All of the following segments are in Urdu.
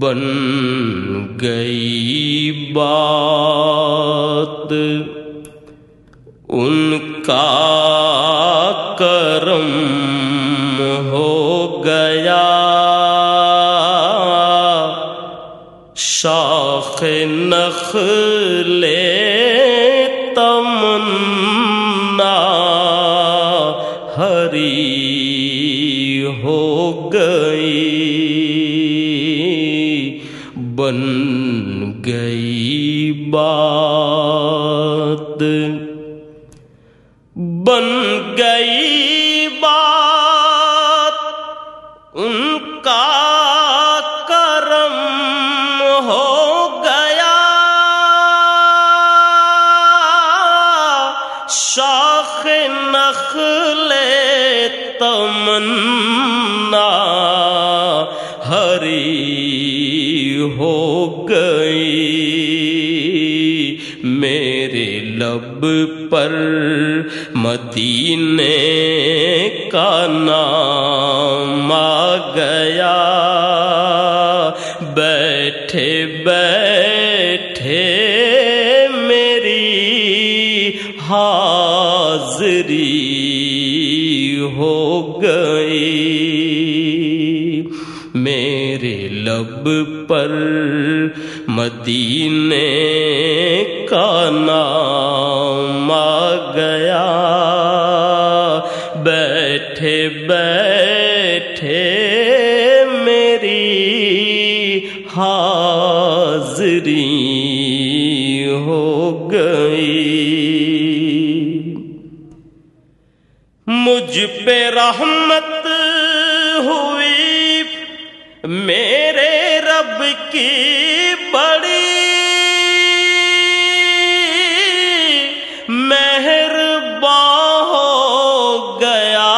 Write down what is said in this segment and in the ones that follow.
بن گئی بات ان کا کرم ہو گیا، شاخ نخل تمنا ہری ہو گئی، بن گئی بات، بن گئی بات ان کا کرم ہو گیا، شاخ نخل تمنا ہری ہو گئی، میرے لب پر مدینے کا نام آ گیا، بیٹھے بیٹھے میری حاضری ہو گئی، میرے لب پر مدینے کا نام آ گیا، بیٹھے بیٹھے میری حاضری ہو گئی، مجھ پہ رحمت ہوئی میرے رب کی بڑی، مہرباں ہو گیا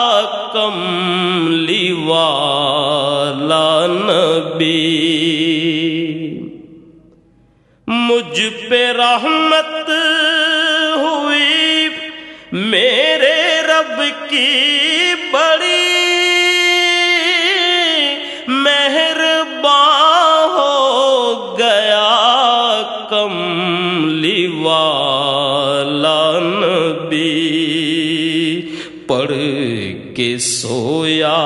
کملی والا نبی، مجھ پہ رحمت ہوئی میرے رب کی بڑی، مہرباں ہو گیا کملی والا نبی، پڑھ کے سویا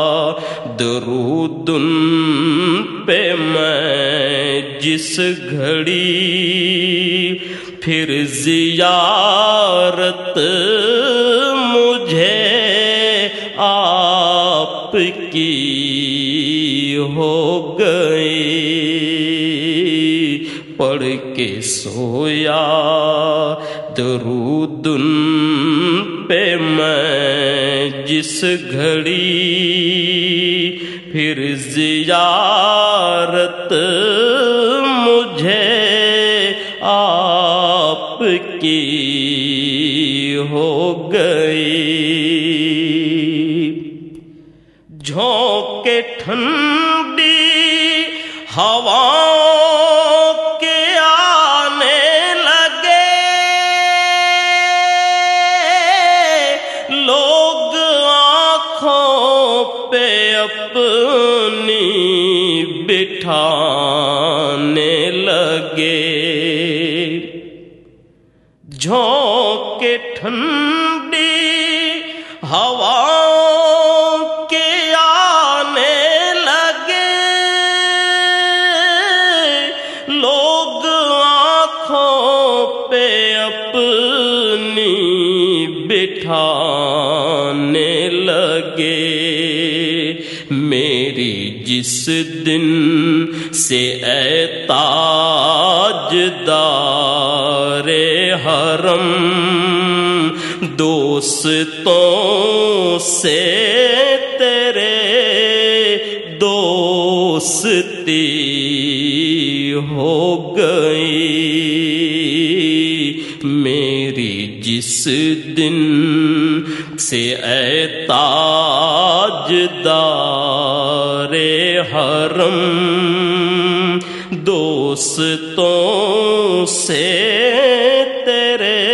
درود ان پہ میں جس گھڑی، پھر زیارت مجھے آپ کی ہو گئی، پڑھ کے سویا درود ان پہ میں جس گھڑی، پھر زیارت مجھے آپ کی ہو گئی، جھونکے ٹھنڈی ہواؤں کے آنے لگے، لوگ آنکھوں پہ اپنی بٹھانے لگے، جھونکے ٹھنڈی ہواؤں کے آنے لگے، لوگ آنکھوں پہ اپنی بٹھانے لگے، میری جس دن سے اے تاجدار حرم دوستوں سے تیرے دوستی ہو گئی، میری جس دن سے اے تاجدار حرم دوستوں سے تیرے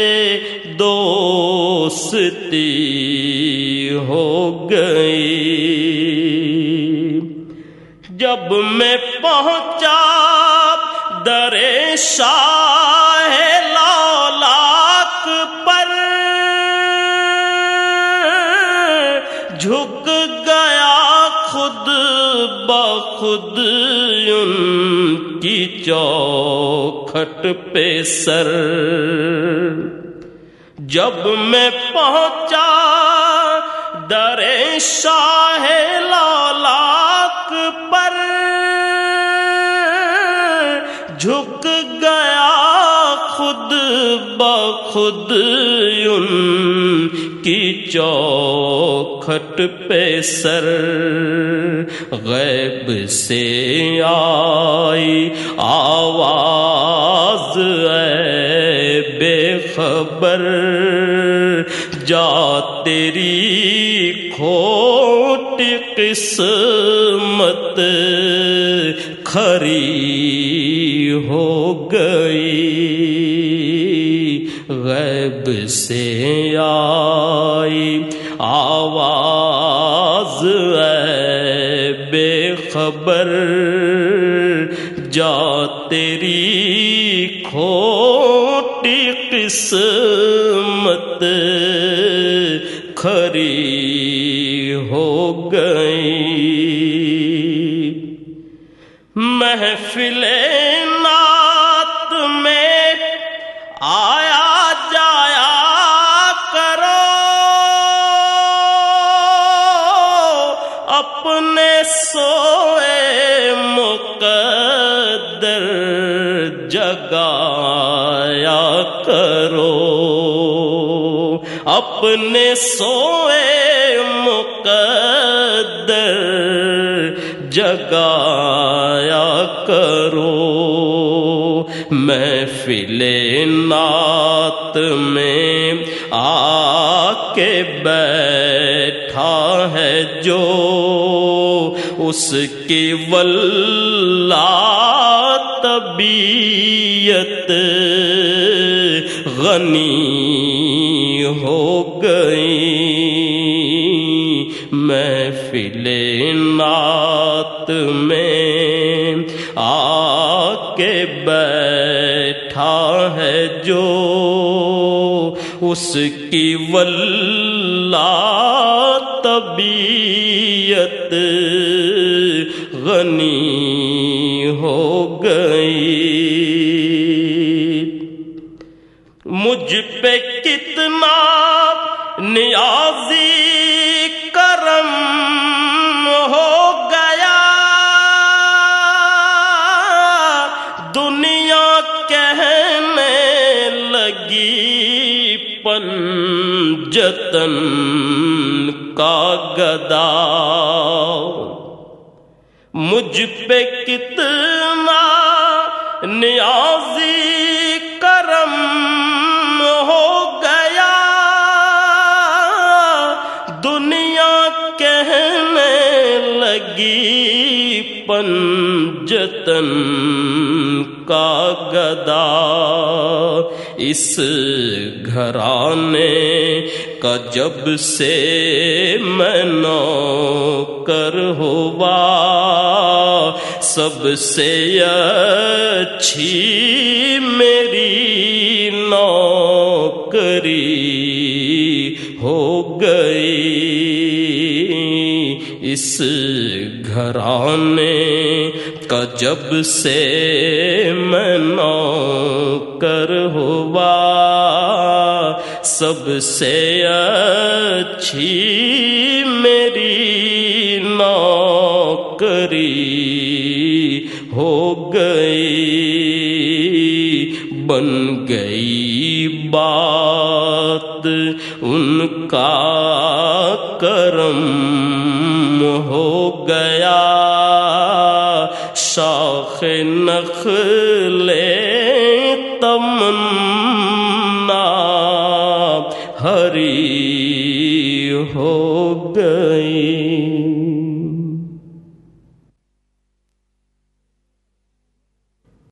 دوستی ہو گئی، جب میں پہنچا در شاہ لولاک پر، جھک گیا خود بخود ان کی چوکھٹ پہ سر۔ جب میں پہنچا در شاہ لولاک پر، جھک گیا خود بخود ان کی چوکھٹ پہ سر۔ غیب سے آئی آواز اے بے خبر، جا تیری کھوٹی قسمت کھری ہو گئی۔ غیب سے آئی آواز اے بے خبر، جا تیری کھوٹی قسمت کھری ہو گئی۔ محفل نعت میں آیا جایا کرو، اپنے سوئے مقدر جگایا کرو، اپنے سوئے مقدر جگایا کرو۔ محفل نعت میں آ کے بیٹھا ہے جو، اس کی واللہ طبیعت غنی ہو گئی۔ محفل نعت میں آ کے بیٹھا ہے جو، اس کی واللہ طبیعت غنی ہو گئی۔ مجھ پہ کتنا نیازی کرم ہو گیا، دنیا کہنے لگی پنجتن کا گدا۔ مجھ پہ کتنا نیازی کرم ہو گیا، دنیا کہنے لگی پنجتن کا گدا۔ اس گھرانے کا جب سے میں نوکر ہوا، سب سے اچھی میری نوکری ہو گئی۔ اس گھرانے کا جب سے میں نوکر ہوا، سب سے اچھی میری نوکری ہو گئی۔ بن گئی بات ان کا کرم ہو گیا، شاخ نخل تمنا ہری